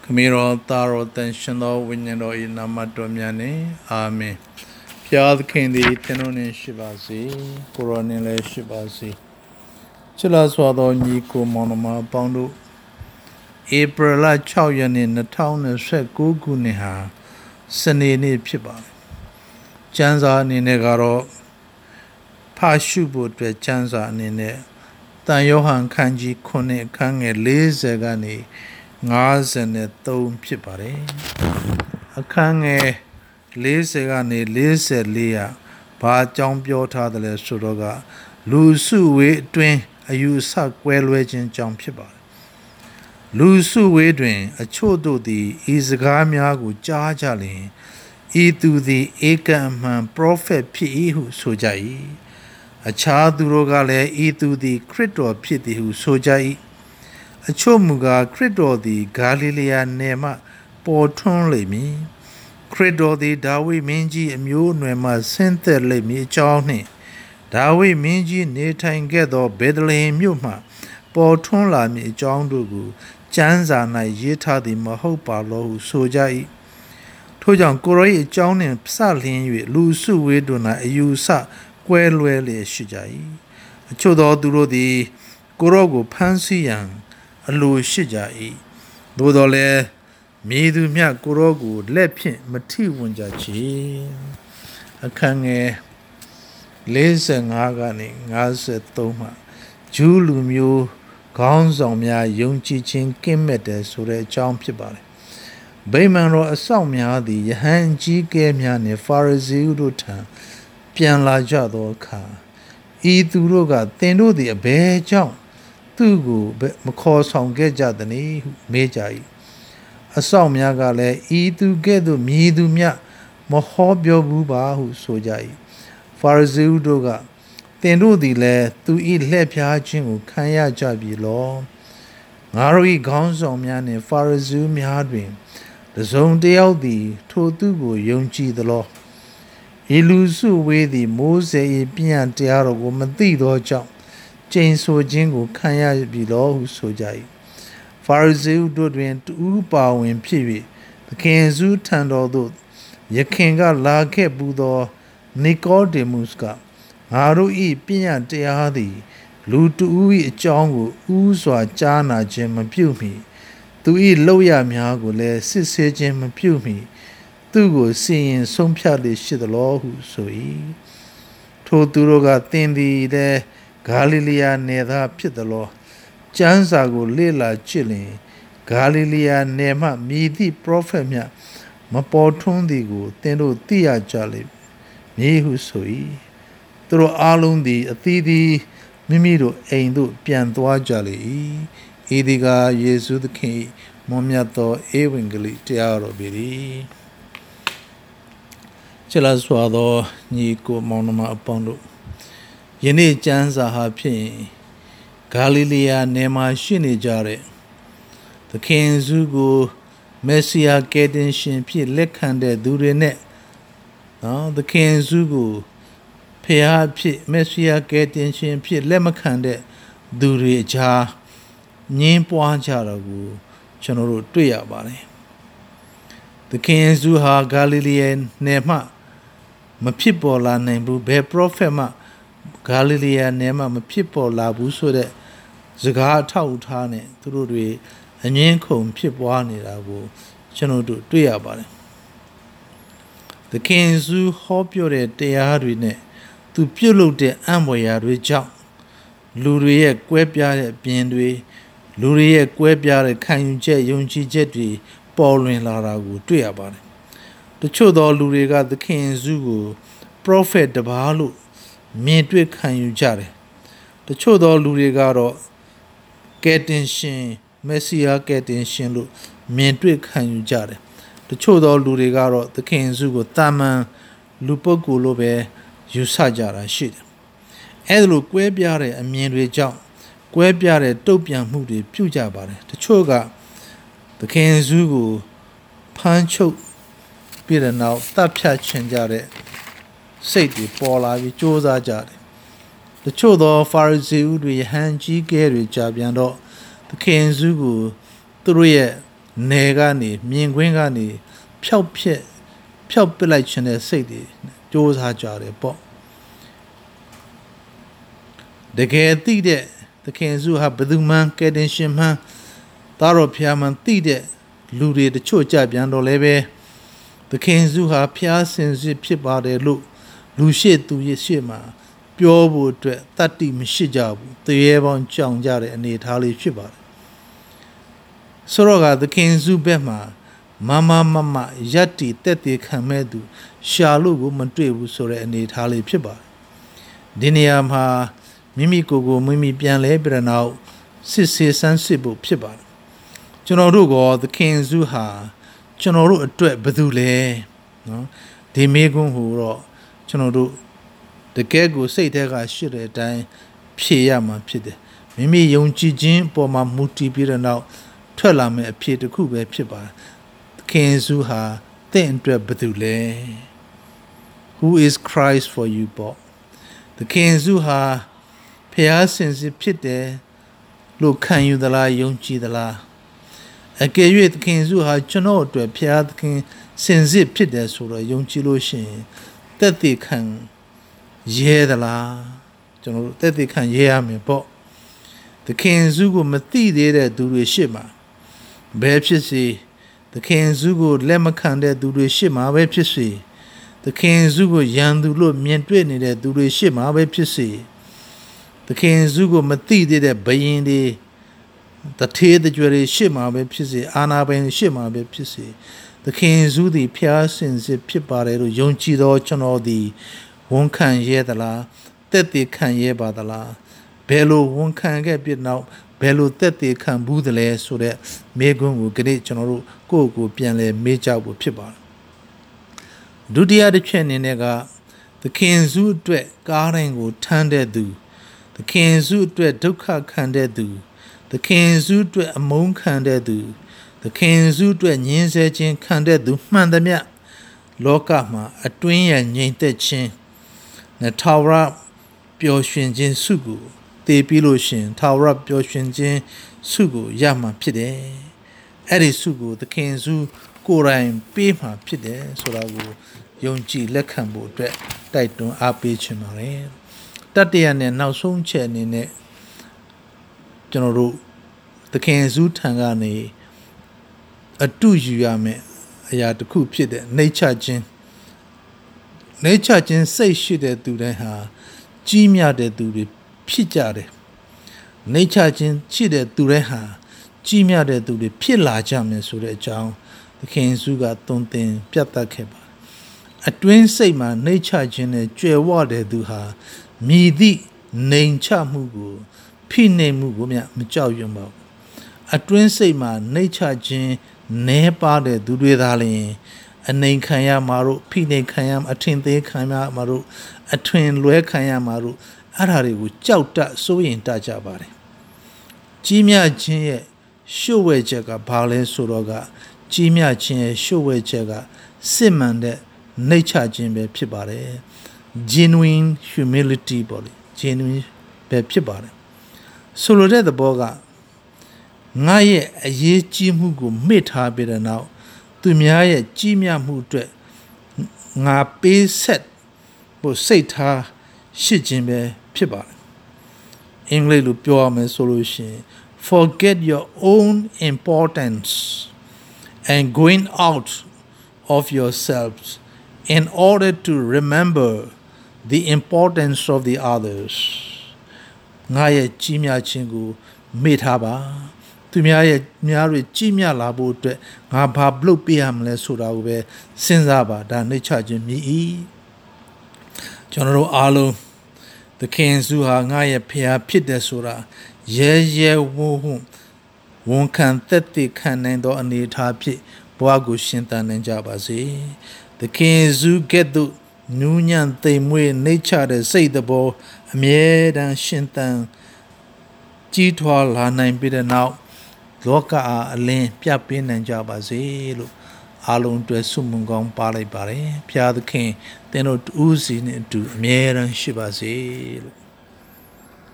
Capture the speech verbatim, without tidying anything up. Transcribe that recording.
ခမီရောသားရောတန်ရှင်သောဝိညာဉ်တော်၏နာမတော်မြတ်နှင့်အာမင်ဖျားသခင်သည်သင်တို့နှင့်ရှိပါစေကိုရောနှင့်လည်းရှိပါစေချစ်လာစွာသောညီကိုမောင်နှမအပေါင်းတို့ဧပြီလ၆ရက်နေ့၂၀၂၉ခုနှစ်ဟာစနေနေ့ဖြစ်ပါတယ်ကျမ်းစာအနေနဲ့ကတော့ဖာရှုဖို့အတွက်ကျမ်းစာအနေနဲ့တန်ယောဟန်ခန်းကြီးခုနှစ်အခန်းငယ်၄၀ကနေ၅၃ဖြစ်ပါတယ်အခန်းငယ်၄၀ကနေ၄၄ရာဘာအကြောင်းပြောထားတယ်လဲဆိုတော့ကလူစုဝေးအတွင်းအယူဆကွဲလွဲခြင်းကြောင့်ဖြစ်ပါတယ်လူစုဝေးတွင်အချို့တို့သည်ဤစကားများကိုကြားကြလျှင်ဤသူသည်ဧကန်အမှန်ပရောဖက်ဖြစ်၏ဟုဆိုကြ၏အခြားသူတို့ကလည်းဤသူသည်ခရစ်တော်ဖြစ်သည်ဟုဆိုကြ၏အချို့မူကားခရစ်တော်သည်ဂါလိလျာနယ်မှပေါ်ထွန်းလိမ့်မည်ခရစ်တော်သည်ဒါဝိမင်းကြီးအမျိုးအနွယ်မှဆင်းသက်လိမ့်မည်အကြောင်းနှင့်ဒါဝိမင်းကြီးနေထိုင်ခဲ့သောဗေဒလဟင်မြို့မှပေါ်ထွန်းလာမည်အကြောင်းတို့ကိုကျမ်းစာ၌ရေးထားသည်မဟုတ်ပါလောဟုဆိုကြ၏ထို့ကြောင့်ကိုရော၏အကြောင်းနှင့်စလျင်း၍လူစုဝေးတို့၌အယူဆကွဲလွဲလျက်ရှိကြ၏အချို့သောသူတို့သည်ကိုရောကိုဖမ်းဆီးရန်အလိုရှိကြ၏သို့တော်လည်းမည်သူမျှကိုရောကိုလက်ဖြင့်မထိဝင်ကြချေအခန်းငယ်၄၅ကနေ၅၃မှဂျူးလူမျိုးခေါင်းဆောင်များယုံကြည်ခြင်းကင်းမဲ့တယ်ဆိုတဲ့အကြောင်းဖြစ်ပါတယ်ဗိမာန်တော်အဆောက်များသည်ယဟန်ကြီးကဲများနှင့်ဖာရိဇေတို့ထံပြန်လာကြသောအခါဤသူတို့ကသင်တို့သည်အဘယ်ကြောင့်သူ့ကိုမခေါ်ဆောင်ခဲ့ကြသနည်းဟုမေးကြ၏အဆောက်များကလည်းဤသူကဲ့သို့မြည်သူမြမဟောပြောဘူးပါဟုဆိုကြ၏ဖာရိဇေတို့ကသင်တို့သည်လည်းသူ၏လှည့်ဖျားခြင်းကိုခံရကြပြီလောငါတို့၏ခေါင်းဆောင်များနှင့်ဖာရိဇေများတွင်တစုံတစ်ယောက်သည်ထိုသူကိုယုံကြည်သလောဤလူစုဝေးသည်မိုးစေ၏ပြည့်တရားတော်ကိုမသိသောကြောင့်ကျိန်ဆိုခြင်းကိုခံရပြီလောဟုဆိုကြ၏ဖာရိဇေတို့တွင်တူပါဝင်ဖြစ်၍သခင်စုထံတော်သို့ယခင်ကလာခဲ့ပူသောနီကောဒေမုစ်ကငါတို့၏ပြည့်တရားသည်လူတူ၏အကြောင်းကိုဥစွာကြားနာခြင်းမပြုမီသူ၏လောက်ရများကိုလည်းစစ်ဆေးခြင်းမပြုမီသူကိုစီရင်ဆုံးဖြတ်လေရှိသလောဟုဆို၏ထိုသူတို့ကသင်သည်လည်းဂါလိလျာနယ်သားဖြစ်သလောကျမ်းစာကိုလေ့လာကြည့်လျင်ဂါလိလျာနယ်မှမြည်သည့်ပရောဖက်မြတ်မပေါ်ထွန်းသည်ကိုသင်တို့သိရကြလိမ့်မည်ဟုဆို၏သူတို့အားလုံးသည်အသီးသီးမိမိတို့အိမ်သို့ပြန်သွားကြလေ၏ဤသည်ကယေရှုသခင်မွန်မြတ်သောဧဝံဂေလိတရားတော်ပေ၏ချစ်လာစွာသောညီကိုမောင်နှမအပေါင်းတို့ယနေ့ကျမ်းစာဟာဖြင့်ဂါလိလျာနယ်မှာရှိနေကြတဲ့သခင်ယေရှုကိုမက်ဆီယာကယ်တင်ရှင်ဖြစ်လက်ခံတဲ့သူတွေနဲ့နော်သခင်ယေရှုကိုဖျားဖြစ်မက်ဆီယာကယ်တင်ရှင်ဖြစ်လက်မခံတဲ့သူတွေအကြားငြင်းပွားကြတာကိုကျွန်တော်တို့တွေ့ရပါတယ်သခင်ယေရှုဟာဂါလိလျာနယ်မှာမဖြစ်ပေါ်လာနိုင်ဘူးဘယ်ပရောဖက်မှဂါလိလျာနယ်မှာမဖြစ်ပေါ်လာဘူးဆိုတဲ့စကားအထောက်အထားနဲ့သူတို့တွေအငင်းခုန်ဖြစ်ပွားနေတာကိုကျွန်တော်တို့တွေ့ရပါတယ်သခင်ယေရှုဟောပြောတဲ့တရားတွေနဲ့သူပြုလုပ်တဲ့အံ့ဖွယ်ရာတွေကြောင့်လူတွေရဲ့ကွဲပြားတဲ့အပြင်တွေလူတွေရဲ့ကွဲပြားတဲ့ခံယူချက်ယုံကြည်ချက်တွေပေါ်လွင်လာတာကိုတွေ့ရပါတယ်တချို့သောလူတွေကသခင်ယေရှုကိုပရောဖက်တစ်ပါးလို့မြင်တွေ့ခံယူကြတယ်တချို့သောလူတွေကတော့ကယ်တင်ရှင်မက်ဆီယာကယ်တင်ရှင်လို့မြင်တွေ့ခံယူကြတယ်တချို့သောလူတွေကတော့သခင်ယေရှုကိုတာမန်လူပုဂ္ဂိုလ်လို့ပဲယူဆကြတာရှိတယ်အဲဒါလိုကွဲပြားတဲ့အမြင်တွေကြောင့်ကွဲပြားတဲ့တုတ်ပြန်မှုတွေပြုကြပါတယ်တချို့ကသခင်ယေရှုကိုဖမ်းချုပ်ပြီးတဲ့နောက်တပ်ဖြတ်ချင်ကြတဲ့စိတ်တွေပေါ်လာပြီးကြိုးစားကြတယ်တချို့သောဖာရိဇေတွေဟန်ကြီးကဲတွေကြာပြန်တော့သခင်ယေရှုကိုသူတို့ရဲ့နေကနေမြင်ကွင်းကနေဖြောက်ဖြစ်ဖြောက်ပစ်လိုက်ခြင်းတဲ့စိတ်တွေကြိုးစားကြတယ်ပေါ့တကယ်သိတဲ့သခင်စုဟာဘယ်သူမှကယ်တင်ရှင်မှသားတော်ဖျားမှသိတဲ့လူတွေတချို့ကြပြန်တော့လဲပဲသခင်စုဟာဖျားစင်စစ်ဖြစ်ပါတယ်လို့လူရှိသူရရှိမှာပြောဖို့အတွက်တတ္တိမရှိကြဘူးတရေပေါင်းကြောင်ကြတဲ့အနေထားလေးဖြစ်ပါတယ်ဆိုတော့ကသခင်စုဘက်မှာမမမမယက်တီတက်တေခံမဲ့သူရှာလို့ကိုမတွေ့ဘူးဆိုတဲ့အနေထားလေးဖြစ်ပါတယ်ဒီနေရာမှာမိမိကိုယ်ကိုမိမိပြန်လဲပြတဲ့နောက်စစ်ဆေးဆန်းစစ်ဖို့ဖြစ်ပါတယ်ကျွန်တော်တို့ကသခင်စုဟာကျွန်တော်တို့အတွက်ဘယ်သူလဲနော်ဒီမေကွန်းဟိုတော့ကျွန်တော်တို့တကယ်ကိုစိတ်ထဲကရှိတဲ့အတိုင်းဖြေရမှာဖြစ်တယ်မိမိယုံကြည်ခြင်းအပေါ်မှာမူတည်ပြီးတဲ့နောက်ထွက်လာမယ့်အဖြစ်တစ်ခုပဲဖြစ်ပါတယ်သခင်စုဟာတင့်အတွက်ဘယ်သူလဲ Who is Christ for you ပေါ့သခင်စုဟာဖျားစင်စစ်ဖြစ်တယ်လို့ခံယူသလားယုံကြည်သလားအကယ်၍သခင်စုဟာကျွန်တော်အတွက်ဖျားသခင်စင်စစ်ဖြစ်တယ်ဆိုတော့ယုံကြည်လို့ရှိရင်တက်တည်ခံရဲသလားကျွန်တော်တို့တက်တည်ခံရဲရမယ်ပေါ့သခင်စုကိုမသိသေးတဲ့သူတွေရှိမှာဘယ်ဖြစ်စေသခင်စုကိုလက်မခံတဲ့သူတွေရှိမှာပဲဖြစ်စေသခင်စုကိုယံသူလို့မြင်တွေ့နေတဲ့သူတွေရှိမှာပဲဖြစ်စေသခင်စုကိုမသိသေးတဲ့ဘယင်တွေတထေးတကြွတွေရှေ့မှာပဲဖြစ်စေအာနာပိုင်ရှေ့မှာပဲဖြစ်စေသခင်စုသည်ဖျားစင်စစ်ဖြစ်ပါတယ်လို့ယုံကြည်သောကျွန်တော်သည်ဝန်ခံရဲသလားတက်တည်ခံရဲပါသလားဘယ်လိုဝန်ခံခဲ့ပြနောက်ဘယ်လိုတက်တည်ခံဘူးသလဲဆိုတဲ့မေးခွန်းကိုဒီနေ့ကျွန်တော်တို့ကိုယ့်ကိုယ်ပြန်လဲမေးကြဖို့ဖြစ်ပါတယ်ဒုတိယတစ်ချက်အနေနဲ့ကသခင်စုအတွက်ကားတိုင်းကိုထမ်းတဲ့သူသခင်စုအတွက်ဒုက္ခခံတဲ့သူသခင်စုအတွက်အမုန်းခံတဲ့သူသခင်စုအတွက်ညှင်းဆဲခြင်းခံတဲ့သူမှန်သမျှလောကမှာအတွင်းရငြိမ်သက်ခြင်းနဲ့ထာဝရပျော်ရွှင်ခြင်းစုကိုတည်ပြီးလို့ရှင်ထာဝရပျော်ရွှင်ခြင်းစုကိုရမှာဖြစ်တယ်အဲ့ဒီစုကိုသခင်စုကိုယ်တိုင်ပေးမှာဖြစ်တယ်ဆိုတာကိုယုံကြည်လက်ခံဖို့အတွက်တိုက်တွန်းအားပေးချင်ပါတယ်တတိယနဲ့နောက်ဆုံးချက်အနေနဲ့ကျွန်တော်တို့သခင်စုထံကနေအတူယူရမယ်အရာတစ်ခုဖြစ်တဲ့နှိမ့်ချခြင်းနှိမ့်ချခြင်းစိတ်ရှိတဲ့သူတိုင်းဟာကြီးမြတ်တဲ့သူတွေဖြစ်ကြတယ်နှိမ့်ချခြင်းရှိတဲ့သူတိုင်းဟာကြီးမြတ်တဲ့သူတွေဖြစ်လာကြမယ်ဆိုတဲ့အကြောင်းသခင်စုကသွန်သင်ပြတ်သက်ခဲ့ပါအတွင်းစိတ်မှာနှိမ့်ချခြင်းနဲ့ကြွယ်ဝတဲ့သူဟာမြည်သည့်နှိမ်ချမှုကိုဖိနှိပ်မှုကိုမြမကြောက်ရွံ့ပါဘူးအတွင်းစိတ်မှာနှိမ့်ချခြင်းနဲပါတဲ့သူတွေသာလျှင်အနှိမ်ခံရမှာတို့ဖိနှိပ်ခံရမှာအထင်သေးခံရမှာတို့အထွင်လွဲခံရမှာတို့အဲ့ဒါတွေကိုကြောက်တတ်စိုးရင်တတ်ကြပါတယ်ကြီးမြတ်ခြင်းရဲ့ရှုပ်ဝဲချက်ကဘာလဲဆိုတော့ကကြီးမြတ်ခြင်းရဲ့ရှုပ်ဝဲချက်ကစစ်မှန်တဲ့နှိမ့်ချခြင်းပဲဖြစ်ပါတယ် genuine humility ပေါ့လေ genuine ပဲဖြစ်ပါတယ်ဆိုလိုတဲ့သဘောကငါရဲ့အရေးကြီးမှုကိုမေ့ထားပြီးတဲ့နောက်သူများရဲ့ကြီးမြတ်မှုအတွက်ငါပေးဆက်ဖို့စိတ်ထားရှိခြင်းပဲဖြစ်ပါတယ်အင်္ဂလိပ်လိုပြောရမယ်ဆိုလို့ရှိရင် forget your own importance and going out of yourselves in order to remember the importance of the others ငါရဲ့ကြီးမြတ်ခြင်းကိုမေ့ထားပါသူများရဲ့များတွေကြီးမြတ်လာဖို့အတွက်ငါဘာလုပ်ပေးရမလဲဆိုတာကိုပဲစဉ်းစားပါဒါနှိမ့်ချခြင်းမြည်၏ကျွန်တော်တို့အားလုံးသခင်စုဟာငါရဲ့ဖခင်ဖြစ်တယ်ဆိုတာရဲရဲဝံ့ဝံ့ဝန်ခံသက်သေခံနိုင်သောအနေအထားဖြင့်ဘဝကိုရှင်သန်နိုင်ကြပါစေသခင်စုကဲ့သို့နူးညံ့သိမ်မွေ့နှိမ့်ချတဲ့စိတ်တော်အမြဲတမ်းရှင်သန်ကြီးထွားလာနိုင်ပြီးတဲ့နောက်လောကအားအလင်းပြပေးနိုင်ကြပါစေလို့အားလုံးအတွက်ဆုမွန်ကောင်းပါလိုက်ပါတယ်ဖခင်သခင်သင်တို့တူးစီနဲ့အတူအမြဲတမ်းရှိပါစေလို့